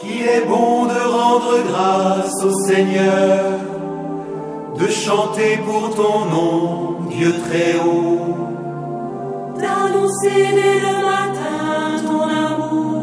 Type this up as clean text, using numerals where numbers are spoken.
Qu'il est bon de rendre grâce au Seigneur, de chanter pour ton nom, Dieu très haut, d'annoncer dès le matin ton amour,